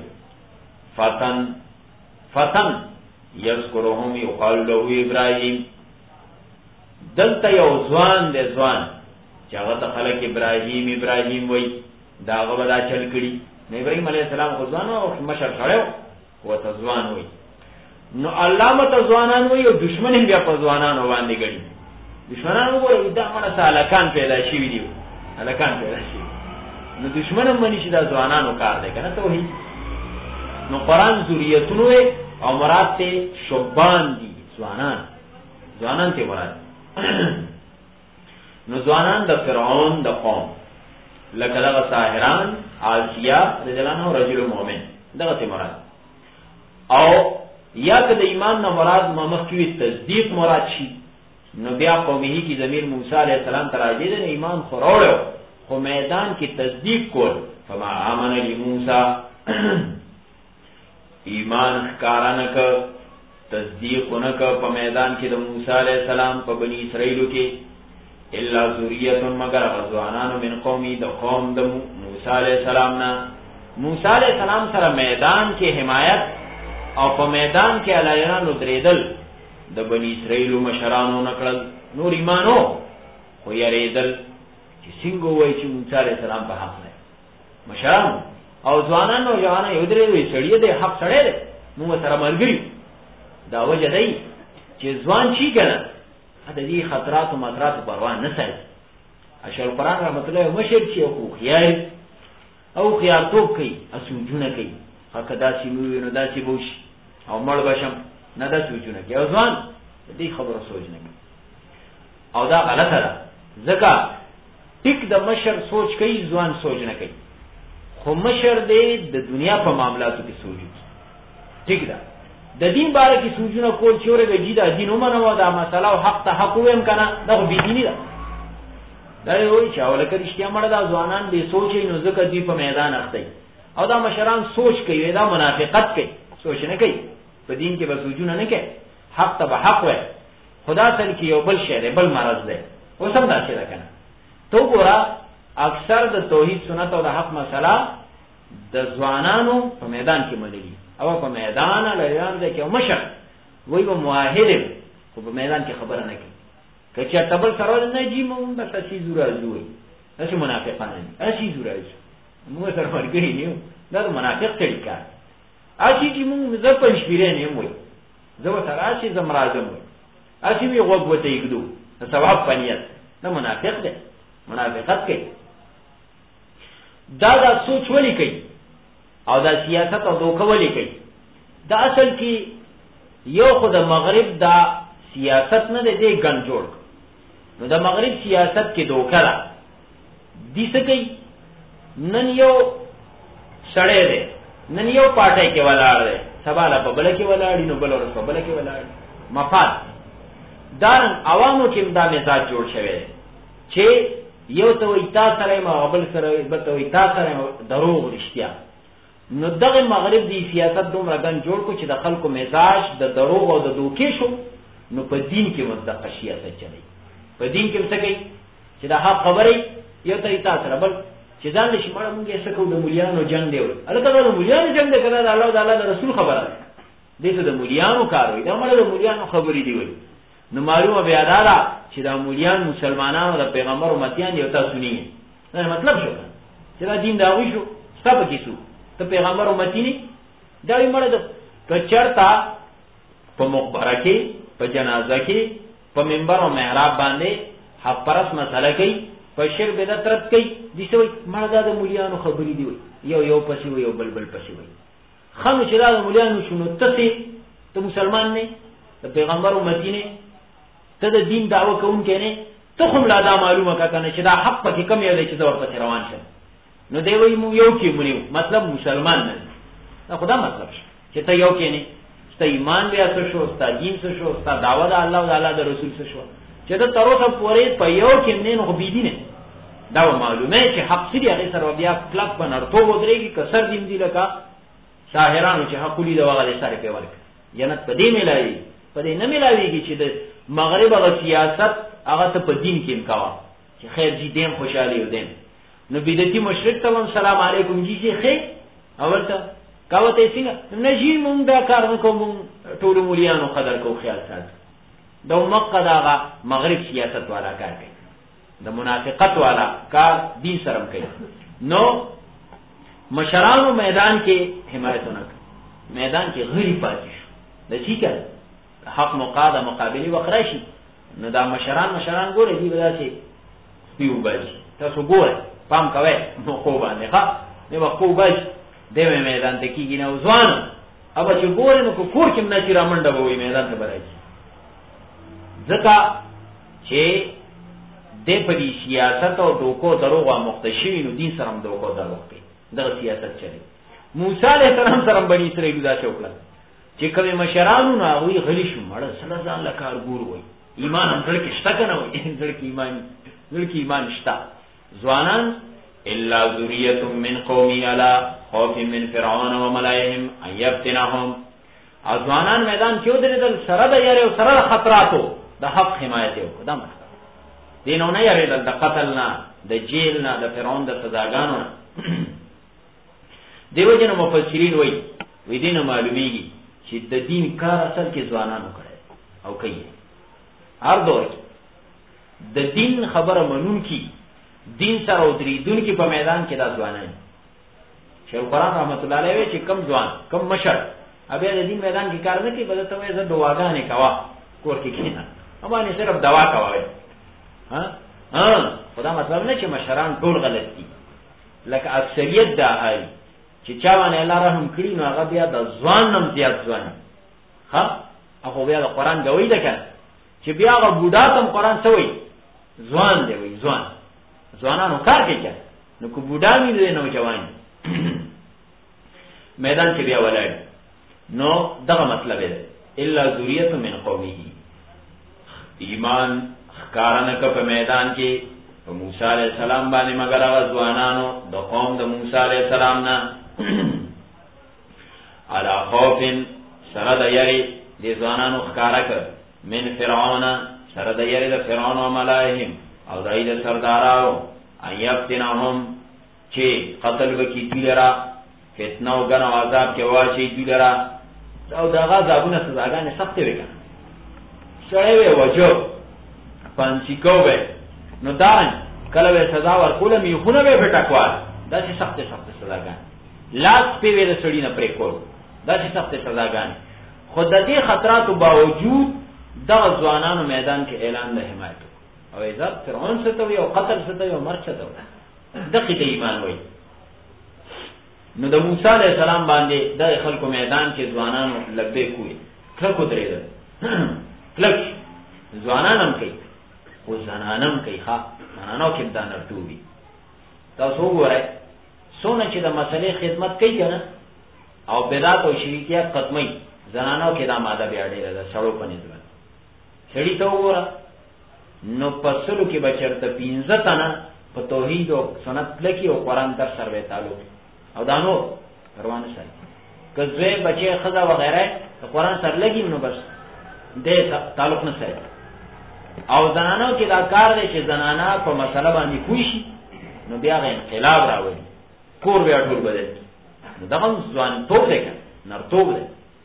فتن یذکرهم یقال له ابراهیم دلته یو ځوان دی ځوان چې هغه ته خلک ابراهیم وای دا هغه ودا چل کړي ابراهیم علیه السلام خو ځوان او مشر سره و ته ځوان وای نو علامه ته ځوانان وای او دشمن هم بیا په ځوانانو باندې ګڼي دشمنانو وای دا مړه سالکان پیدا شي دي الکان پیدا شي نو دشمن هم مني چې دا ځوانانو کار دی کنه توحید نو قرآن ذریتونو او مراد ته شوبان دي ځوانان ته مراد نو ځوانان د فرعون د قوم لکه دغه ساحران آسیا رجلان او رجل مؤمن دغه ته مراد او یا که د ایمان نه مراد مخکې تصدیق مراد شي نو بیا قومه کی ضمیر موسی علیہ السلام تراجی دے ایمان خوروڑو خو میدان کی تصدیق کول فما آمن لموسی ایمان خکارانک تصدیقونک پا میدان کی دا موسی علیہ السلام پا بنی اسرائیلو کی الا ذریتن مگر غزوانانو من قومی دا قوم دا موسی علیہ السلام نا موسی علیہ السلام سر میدان کی حمایت او پا میدان کی علایانو دریدل د بنی اسرائیل مشرانو نکړل نور ایمانو خو یریدل چې څنګه وای چې موسی علیہ السلام په حق نه مشرانو او ځوانانو ځوانان یو درې وی سړی دې حق سره دې موږ سره مرګري دا وجه دی چې ځوان شي کنه د دې خطرات او مطرات پروا نه ساتي اشل قرآن رحمت الله مشر چې او خيار توپ کوي اسوجونه کوي حق داسې نو داسې بوش او مړ بشم نه دا سوچونه کوي او ځوان دې خبره سوچ نه کوي او دا غلطه ده ځکه ټیک د مشر سوچ کوي ځوان سوچ نه کوي خو مشر دې د دنیا په معاملاتو کې سوچي ټیک ده د دین باره کې سوچونه کول چې اورګه جیدا دین ومنو دا مسله او حق ته حق ویم کنه دا به دیني ده دا وایي چې اولکه رښتیا مړه دا ځوانان دې سوچي نو ځکه دې په میدان اخته او دا مشران سوچ کوي دا منافقت کوي سوچ نه کوي په دین کې به سوچونه نه کوي حق ته به حق وای خدا سره کې یو بل شی دی بل مرض دی اوس هم دا شی ده کنه تو ګوره اکثر د توحید سنت او د حق مسله د ځوانانو په میدان کې ملي او په میدان لایان ده کې مشر وای به موحد خو په میدان کې خبره نه کوي کچا تبل سره نه جی مونږ به تاسو زورازوي تاسو منافقان نه اسی زورازو موږ سره فرګی نیو دا منافق طریقه اسی چې موږ زه په شپیره نه وای زه سره اسی زم راځم اسی وی غوږ وته یګدو ثواب پنیت دا منافق دی منافقت کوي دا سوچ ولی کوي او دا سیاست او دوکه ولی کوي دا اصل کې یو خو د مغرب دا سیاست نه دی ګن جوړ نو د مغرب سیاست کې دوکه ده دي څه کوي نن یو سړی دی نن یو پارټي کې ولاړ دی سبا لا په بل کې ولاړ نو بل ورځ په بل کې ولاړ مفاد دارن عوامو کې دا مزاج جوړ شوی چې یو ته وي تاسو سره ما بل سره بل ته وي تاسو سره دروغ رښتیا نو دغه مغرب دی سیاست دومره ګن جوړ کو چې د خلکو مزاج د دروغ او د دوکې شو نو په دین کې مصدق سیاست چلی په دین کې څه کوي چې دا حق خبرې یو ته تاسو سره بل چې ځان نشي مړ مونږه څه کوو د مليانو جنگ دی البته د مليانو جنگ دی کله د الله تعالی د رسول خبره دې ته د مليانو کار وي دا مړ د مليانو خبرې دی وي نو معلومه بیا دا چې دا مليان مسلمانانو د پیغمبر امتیان یو تاسو نه نه مطلب شو چې دا دین دا وي شو ستاسو کیسو ته پیغمبر امتی نه دا یې مړ د کچرتا په مقبره کې په جنازه کې په منبر او محراب باندې حق پرس مسله کوي په شر بدعت رد کوي دي څه وي مړ د مليانو خبرې دی وي یو پسې وي یو بل پسې وي خمو چې دا مليانو شنو ته مسلمان نه د پیغمبر امتی نه ته د دین دعوه کوونکی نه ته هم لا دا معلومه کنه چې دا حق پکې کم یو دی چې دا ورپسې روان شه نو دی وی مو یو کې مونږ مطلب مسلمان نه دا خدا مطلب چې ته یو کې نه ستا ایمان بیا څه شو، ستا دین څه شو، ستا دعوه د الله او د الله د رسول څه شو، چې ته تر اوسه پورې په یو کې نه نو بيدینه دا معلومه چې حق سړي هغه سره بیا کلک په نرتو ودرېږي کسر دین دی لکه ساحرانو چې حق لري دا وغه سره په ورک جنت په دې ملایي په دې نه ملایيږي چې د مغرب غو سیاست هغه ته په دین کې امکان چې خیر جی دین خوشالي ودین نو بدعتي مشرک ته سلام علیکم جی چې خیر اولته کاوته څنګه نجی مونږ دا کار وکوم ټول مولیانو قدر کو خیال سات دا مقه داغه مغرب سیاست والا کار کوي د منافقت والا کار دین سره کوي نو مشرانو میدان کې حمایتونه میدان کې غری پاتې شو د چی کړه حق مقاده مقابله وخراشي نو دا مشران ګوره دی ودا چې پیو باجی تاسو ګوره پام کوئ نو خو باندې ښا نو خو باجی دیوه میدان ته کیږي نو ځوان اوبه چې ګوره نو کور کې نه چې رامنډه وې میدان ته برایي ځکه چې د پدې سیاست او دوکو دروغ مختشین نو دین سره دوکو دروغ کوي دغه سیاست چلی موسی علیه السلام سره بنی اسرائیل دا چوکړه چې کوم مشرانو نو هغه غلی شو مړ سره ځان له کار ګور وای ایمان هم درکې شته کنه وای درکې ایمان شته ځوانان الا ذریه من قومي علی خوف من فرعون و ملائهم ان یفتنهم ځوانان میدان کې ودرېدل سره د یاره او سره خطراتو د حق حمایت وکړه دا مطلب دینونه یې د قتل نه د جیل نه د فرعون د سزاګانو نه دیو جن مفسرین وای دینه معلومیږي چې د دین کار اصل کې ځوانانو کړي او کوي هر دور د دین خبره منون کی دین سره ودریدون کی په میدان کې دا ځوانان شیخ قرآن رحمت الله علیه چې کم ځوان کم مشر ابیا د دین میدان کې کار نه کوي بلته وای زه دواګانې کوا کور کې کینا اما نه صرف دوا کوي ها خدا مطلب نه چې مشران ټول غلط دي لکه اکثریت دا هاي چې چا باندې الله رحم کړی نو هغه بیا د ځوان نم زیات ځوان ها هغه بیا د قران غوي ده کنه چې بیا هغه بوډا تم قران سوي ځوان دی وي ځوانانو کار کوي نو کو بوډا مې دی نو جوان میدان کې بیا ولاړ نو دغه مطلب دی الا ذریه من قومه ایمان کارانه په میدان کې موسی علیہ السلام باندې مگر هغه ځوانانو د قوم د موسی علیہ السلام نه علا خوف سره د یری د ځوانانو ښکارا کړ من فرعون سره د یری د فرعون او ملائهم او دای د سردارانو ایفتنهم چې قتل وکي دیلرا فتنه او غن عذاب کې واچي دیلرا او دغه عذابونه سزاګانې سخت وي کنه سره وي وجو پانسی کوه نو دان کله به سزا ورکول می خونه به پټکوال دا چې سخت سزاګان لاس په ویل سړی نه پرې کول دا چې سخت سزاګان خود د دې خطراتو باوجود د ځوانانو میدان کې اعلان د حمایت او عزت فرعون ستوي او قتل ستوي او مرګ ستوي دغه د ایمان وای نو د موسی علیہ السلام باندې د خلکو میدان کې ځوانانو لبیک وي کله درېدل کله ځوانانم کوي او زنانم کوي ښا زنانو کې دا نرتوبي تاسو وګورئ سونه چې د مسلې خدمت کوي کنه او بدعت او شریکیات ختمي زنانو کې دا ماده بیا ډیره ده سړو په نسبت سړی ته وګوره نو پسلو کې بچرته 15 تنه په توحید او سنت لکی او قران در سره تعلق او دانو روانه شي کزه بچي خدا وغیرہ قران سره لګي نو بس دې تعلق نه سره او زنانو کې دا کار دی چې زنانا په مسله باندې کوي شي نو بیا غو انقلاب راوړي کور بیا ټول بدل نو دا هم ځوان توپ دی نر توپ دی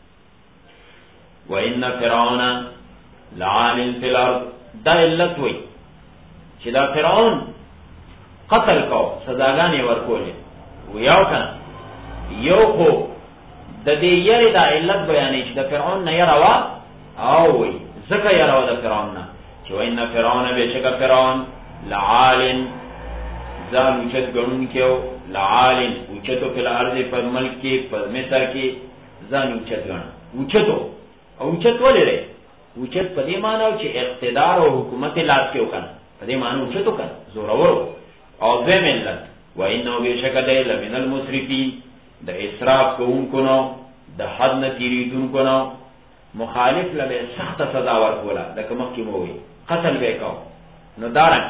وان فرعون لعان فی الارض دا علت وی چې دا فرعون قتل کو سزاګانې ورکولې و یو کنه یو خو د دې یری دا علت بیانې چې د فرعون نه یراوا او وی زکه یراوا د فرعون نه چې وان فرعون بشک فرعون لعالن ځان اوچت ګڼون کېو لعالن اوچتو په الارض په ملک کې په مصر کې ځان اوچت ګڼ اوچتو او اوچت ولري اوچت په دې معنی چې اقتدار او حکومت لاس کې وکړ په دې معنی اوچتو کړ زورور او ذې ملت وانه بشک د لمن المسرفين د اسراف کوونکو نو د حد نه تیریدونکو نو مخالف له سخت سزا ورکوله، لکه مخکې مو وی قتل به کو، نو دارن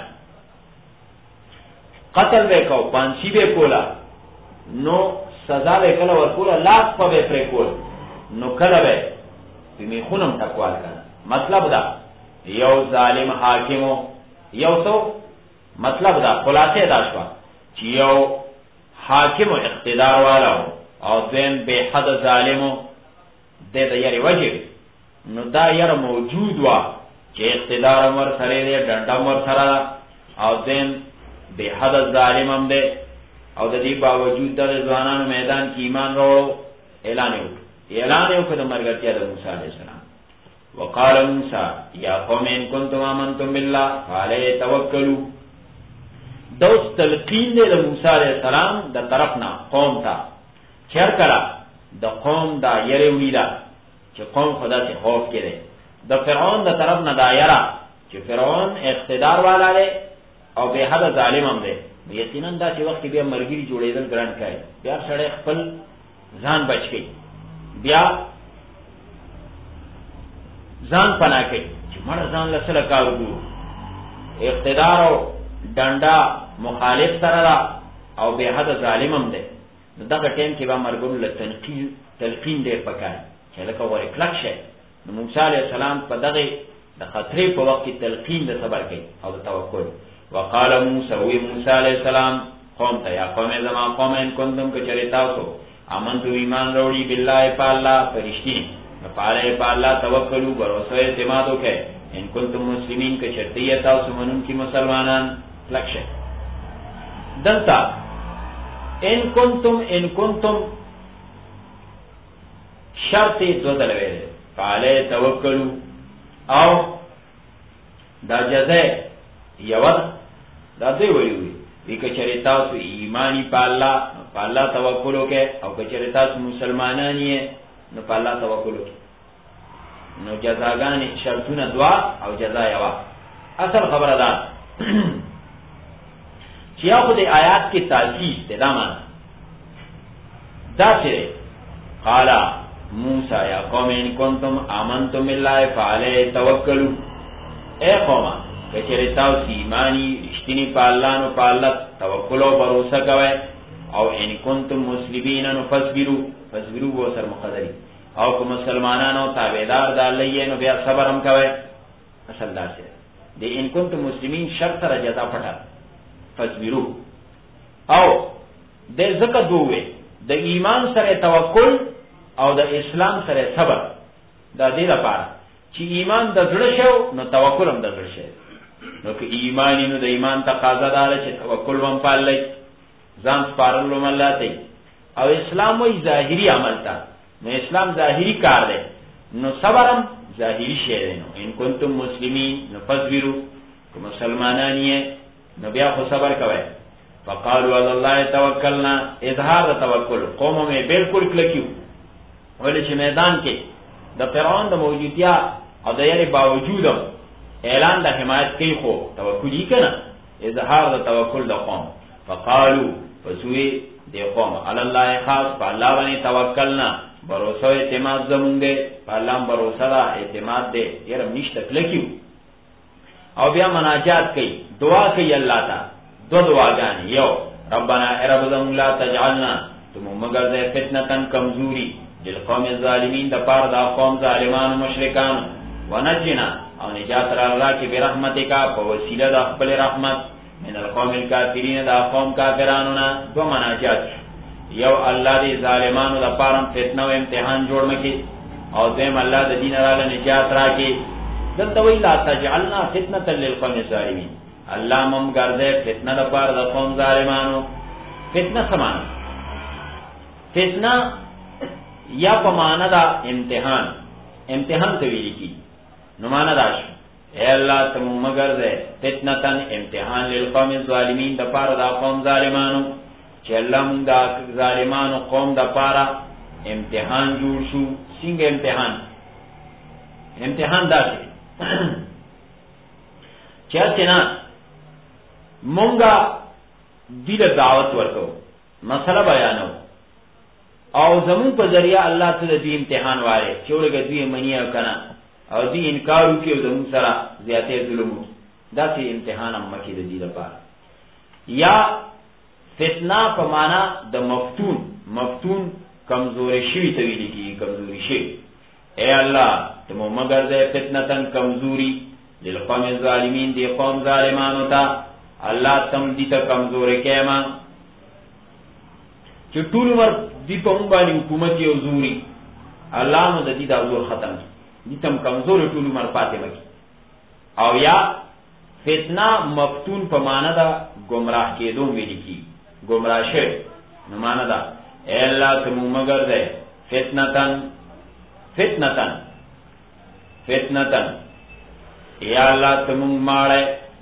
قتل به کو، پانسی به کوله، نو سزا به کله ورکوله لاس په به پرې کول، نو کله به میخونم تقوال کنه. مطلب دا یو ظالم حاکمو، یو تو مطلب دا خلاصه دا شوا چې یو حاکم و اقتدار والا او دویم بے حد ظالمو د یری وجه، نو دا یر موجود وا چې اقتدار امر سره دی، ډنډه امر سره، او دویم بے حد ظالم هم دی، او د دې باوجود د ځوانانو میدان کې ایمان راوړو، اعلان یو کړه مرګتیا د موسی علیہ السلام. وقال موسی یا قوم ان کنتم آمنتم بالله فعليه توکلوا. دوس تلقین دی د موسی علیہ السلام د طرفنا قوم ته، چیر کړه د قوم دا یری ویلا چې قوم خدا ته خوف کړي، د فرعون د طرف نه دا یرا چې فرعون اقتدار والا دی او به حد ظالم هم دی. یقینا دا چې وخت بیا مرګري جوړېدل ګران کوي، بیا سړی خپل ځان بچ کوي، بیا ځان پناه کوي چې مړ ځان له سره کار وکړو. اقتدار او ډنډا مخالف سره دا او به حد ظالم هم دی. دغه ټیم کې به مرګونو له تلقین ډېر پکار چې لکه وایي کلک شي. نو موسی علیہ السلام په دغه د خطرې په وخت کې تلقین د صبر کوي او د توکل. وقال موسی وی موسی علیہ السلام قوم ته یا قوم زما قوم ان کنتم کچری تاسو امنتو ایمان وروړي بالله په الله فرشتي پاره په الله توکل وروسه اعتماد وکړي. ان کنتم مسلمین کچری تاسو منون کی مسلمانان لکشه دلتا ان کنتم شرط دو دلوی پاره توکل او دا جزاء یود دا دوی ویوی وی کچری تاسو ایمانی پا اللہ توکلو کے او کچری تاسو مسلمانانی نو پا اللہ توکلو کے نو جزاگانی شرطون دوا او جزا یوا. اصل خبر دا چیا خود آیات کی تاکید تے دا مانا دا چرے قالا موسیٰ یا قوم ان کنتم آمنتم باللہ فعلیہ توکلو. اے قوما کچری تاسو ایمانی رشتینی پا اللہ نو پا اللہ توکلو بروسہ کوئے او ان کنتم مسلمین نو فصبرو وہ سر مقدری او که مسلمانانو تابعدار دا لئیے نو بیا صبر ہم کوئے. اصل دا سے دی ان کنتم مسلمین شرط را جزا پٹا فصبرو او دے ذکر دووے د ایمان سر توکل او د اسلام سر صبر. دا دی دا پارا چی ایمان دا زړه شو نو توکل هم دا زړه شو. نو که ایمانی نو د ایمان تقاضا داره چې توکل هم پاللی ځان سپارلو الله ته. او اسلام وی ظاهری عمل تا، نو اسلام ظاهری کار دی، نو صبر هم ظاهری شی دی. نو ان کنتم مسلمین نو فصبرو، که مسلمانان یې نو بیا خو صبر کوئ. فقالوا علی الله توکلنا، اظهار توکل قوم میں بالکل کلکیو، ولی چې میدان کې د فرعون د موجودیت او د یری باوجود اعلان د حمایت کوي، خو توکل یې کنه اظهار د توکل د قوم. فقالوا فسوی دی قوم علی الله خاص په الله باندې توکلنا، بروسه اعتماد زمونږ دی، په الله بروسه دا اعتماد دی، یره نشته کلکیو. او بیا مناجات کوي، دعا کوي الله ته دو دعاګانې. یو ربنا رب زمون لا تجعلنا تم مگر دې فتنه کمزوری للقوم الظالمین د پاره دا قوم ظالمان مشرکان، ونجنا او نجات را الله کی برحمتک په وسیله د خپل رحمت من القوم الکافرین دا قوم کافرانو نه. دو مناجات، یو الله دې ظالمانو د پاره فتنه او امتحان جوړ مکي، او دیم الله د دین را نجات راکي. دلته وی لا تجعلنا فتنه للقوم الظالمین، الله مم ګرځي فتنه د پاره د قوم ظالمانو. فتنه سمان فتنه یا په معنا دا امتحان ته ویل کی، نو معنا دا شو اے الله تم مگر دے فتنتن امتحان للقوم الظالمین د پاره دا قوم ظالمانو، چې الله مونږ دا ظالمانو قوم د پاره امتحان جوړ شو. څنګه امتحان دا شي چې څنګه مونږه دې دعوت ورکو، مسله بیانو، او زمون په ذریعہ الله تعالی دې امتحان واره چورګه دې منی او کنه او دې انکار وکړي زمون سره زیاتې ظلم دا چې امتحان هم مکه دې لپاره یا فتنه په معنا د مفتون کمزوري شي ته ویل کی کمزوري شي اے الله ته مو مگر دې فتنه کمزوري للقوم الظالمین دې قوم ظالمانو ته الله تم دې ته کمزوري کېما چې ټول ور دې په باندې حکومت یو زوري الله نو د دې دا زور ختم دي تم کمزور ټول مر پاتې مکی او یا فتنه مفتون په معنا دا گمراه کېدو ویل کی گمراه شه نو معنا دا اے الله تم مگر دې فتنتن یا الله تم ماړه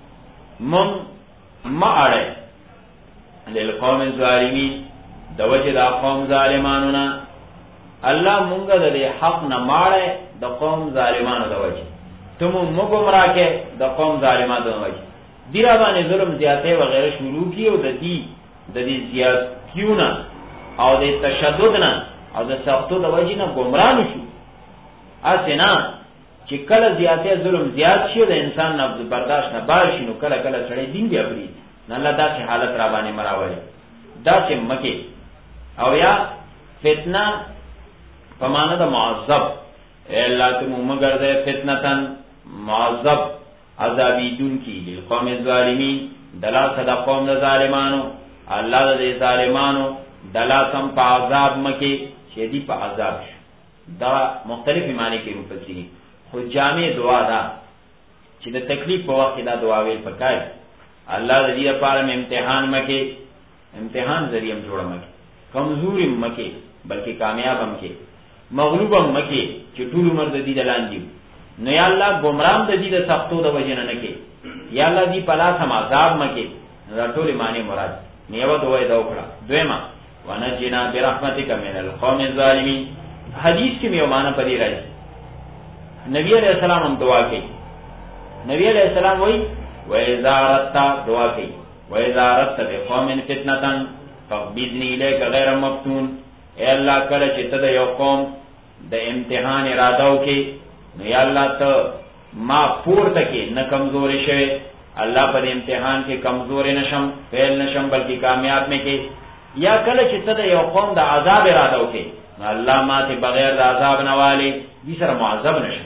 ماړه للقوم الظالمین د وجه دا قوم ظالمانو نه الله مونږ د حق نه ماړه د قوم ظالمانو د وجه تم مګم راکه د قوم ظالمانو د وجه دیره باندې ظلم زیاته وغیرہ شروع کی او د دې زیاتیونه او د تشدد نه او د سختو د وجه نه گمراه شو اسنه چې کله زیاته ظلم زیات شي د انسان نه برداشت نه بار شي نو کله سړی دین بیا پری نه الله داسې حالت را باندې مراوي داسې مکه او یا فتنه په معنا د معذب الا تم مگر ده فتنتن معذب عذابیدون کی للقوم الظالمین دلا صدا قوم د ظالمانو الله د ظالمانو دلا سم په عذاب مکه شدی په عذاب دا مختلف معنی کې مفسرین خو جامع دعا دا چې د تکلیف په وخت دا دعا ویل پکای الله د دې لپاره امتحان مکه امتحان ذریعہ جوړه مکه کمزوري مکه بلکې کامیاب هم کې مغلوب هم مکه چې ټول عمر د دې دلاندې نو یا الله گمرام د دې د سختو د وجنه نه کې یا الله دې پلا سم عذاب مکه دا ټول معنی مراد نیو دوی دا وکړه دویما ونجنا برحمتک من القوم الظالمین حدیث کې یو معنی پدې راځي نبی علیہ السلام هم دعا کوي نبی علیہ السلام وایي و اذا اردت دعا کوي و اذا اردت بقوم فتنه فبذنی الیک غیر مفتون اے الله کله چې ته د یو قوم د امتحان اراده وکې نو یا الله ته ما پورته کې نه کمزوري شوی الله په امتحان کې کمزوري نشم فعل نشم بلکې کامیاب مې کې یا کله چې ته د یو قوم د عذاب اراده وکې نو الله ما ته بغیر د عذاب نه والی دې سره معذب نشم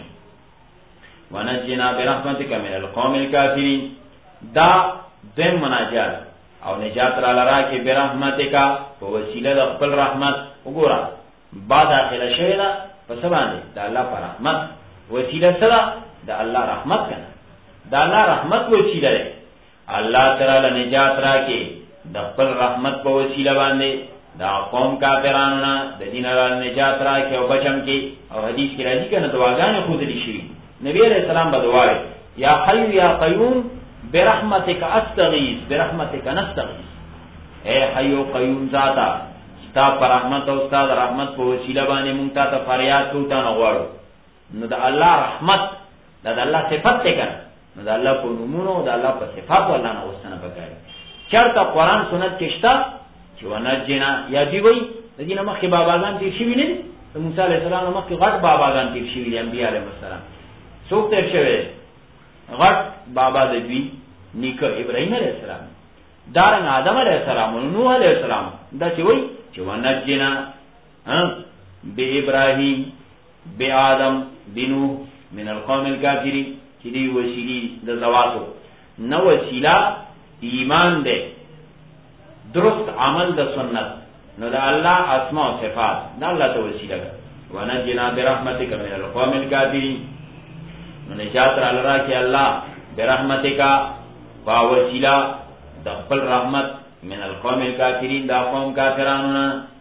ونجنا برحمتک من القوم الکافرین دا دیم مناجات او نجات را لرا کې برحمتک په وسیله د خپل رحمت وګوره با داخله شوی دا په سبانه د الله پر رحمت وسیله سره د الله رحمت کنه د الله رحمت وسیله ده الله تعالی نجات را کې د خپل رحمت په وسیله باندې دا قوم کافرانو نه د دین را نجات را کې او بچم کې او حدیث کې راځي کنه دعاګانې خو دې شي نبی علیہ السلام بدوای یا حی یا قیوم برحمتک استغیث برحمتک نستغیث اے حی و قیوم ذاتا ستا پر رحمت او ستا رحمت په وسیله باندې مونږ ته فریاد کوو ته غواړو نو د الله رحمت د الله صفات ته کړه نو د الله په نومونو د الله په صفات الله نه وسنه پکاره چرته قران سنت کې شته چې ونجنا یا دی وی د دې مخکې باباګان دي شي ویني د موسی علیه السلام مخکې غټ باباګان دي شي ویل انبیاء علیهم السلام څوک تر شوی غټ بابا د دوی نیکه ابراهیم علیه السلام دارنګ آدم علیه السلام نوح علیه السلام دا چې وای چې ونجنا به ابراهیم به آدم بنو من القوم الکافرین چې دی وسیلی د زواتو نو وسیله ایمان ده درست عمل د سنت نو د الله اسماء او صفات د الله ته وسیله ده ونجنا برحمتک من القوم الکافرین نو نجات را لرا کې الله برحمتک با وسیله د خپل رحمت من القوم الکافرین دا قوم کافرانو نه